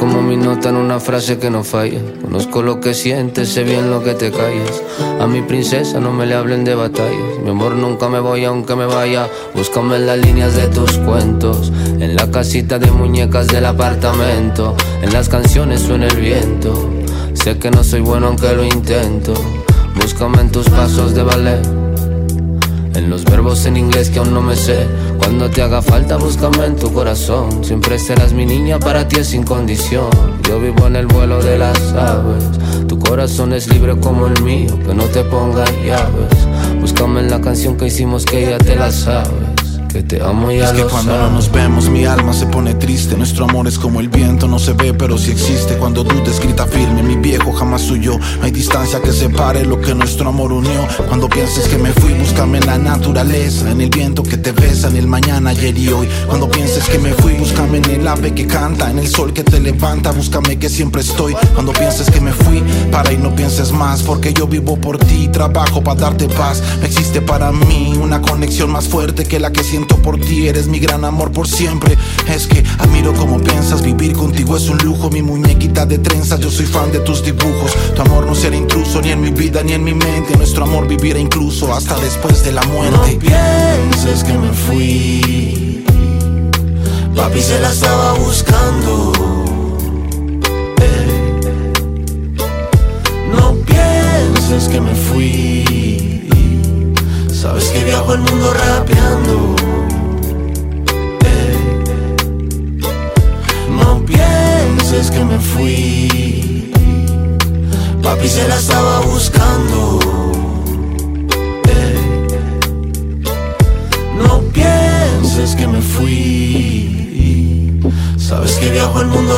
como mi nota en una frase que no falla. Conozco lo que sientes, sé bien lo que te callas. A mi princesa no me le hablen de batallas. Mi amor, nunca me voy aunque me vaya. Búscame en las líneas de tus cuentos, en la casita de muñecas del apartamento. En las canciones suena el viento. Sé que no soy bueno aunque lo intento. Búscame en tus pasos de ballet, en los verbos en inglés que aún no me sé. Cuando te haga falta, búscame en tu corazón. Siempre serás mi niña, para ti es sin condición. Yo vivo en el vuelo de las aves. Tu corazón es libre como el mío, que no te pongas llaves. Búscame en la canción que hicimos, que ya te la sabes. Que te amo y ya lo sabes. Es que cuando no nos vemos mi alma se pone triste. Nuestro amor es como el viento, no se ve pero sí existe. Cuando dudes grita firme, mi viejo jamás huyó. No hay distancia que separe lo que nuestro amor unió. Cuando pienses que me fui, búscame en la naturaleza, en el viento que te besa, en el mañana, ayer y hoy. Cuando pienses que me fui, búscame en el ave que canta, en el sol que te levanta, búscame que siempre estoy. Cuando pienses que me fui, para y no pienses más, porque yo vivo por ti, trabajo para darte paz. No existe para mí una conexión más fuerte que la que siento por ti. Eres mi gran amor por siempre. Es que admiro cómo piensas, vivir contigo es un lujo. Mi muñequita de trenzas, yo soy fan de tus dibujos. Tu amor no será intruso ni en mi vida ni en mi mente. Nuestro amor vivirá incluso hasta después de la muerte. No pienses que me fui, papi se la estaba buscando. No pienses que me fui, sabes que viajo el mundo rapeando. No pienses que me fui, papi se la estaba buscando. No pienses que me fui, sabes que viajo el mundo